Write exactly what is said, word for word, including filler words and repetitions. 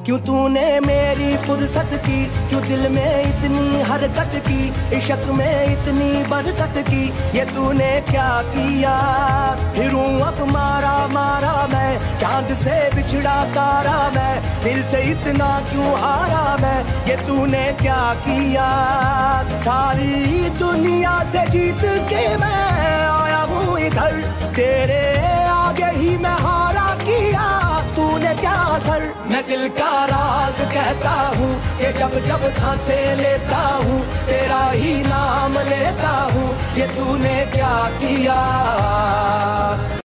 क्यों तूने मेरी फुर्सत की, क्यों दिल में इतनी हरकत की, इश्क में इतनी बरकत की, ये तूने क्या किया। फिरूं अब मारा मारा मैं, चांद से बिछड़ा तारा मैं, दिल से इतना क्यों हारा मैं, ये तूने क्या किया। सारी दुनिया से जीत के मैं आया हूँ इधर, तेरे आगे ही मैं हारा किया, तूने क्या असर। मैं दिल का राज कहता हूँ कि जब जब सांसें लेता हूँ तेरा ही नाम लेता हूँ, ये तूने क्या किया।